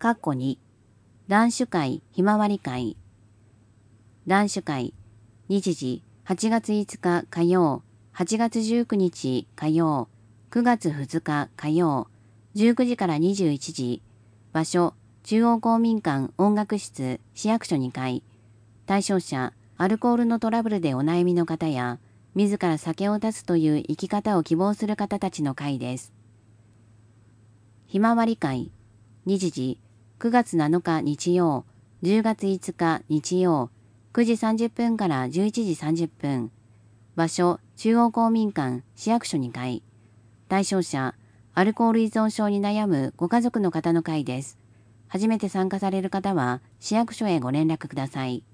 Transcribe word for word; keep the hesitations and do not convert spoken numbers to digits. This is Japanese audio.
括弧に、男子会ひまわり会。男子会、日時はちがついつか火曜、はちがつじゅうくにち火曜、くがつふつか火曜、じゅうくじからにじゅういちじ、場所、中央公民館音楽室市役所にかい。対象者、アルコールのトラブルでお悩みの方や、自ら酒を断つという生き方を希望する方たちの会です。ひまわり会、日時、くがつなのか日曜、じゅうがついつか日曜、くじさんじゅっぷんからじゅういちじさんじゅっぷん。場所、中央公民館市役所にかい。対象者、アルコール依存症に悩むご家族の方の会です。初めて参加される方は、市役所へご連絡ください。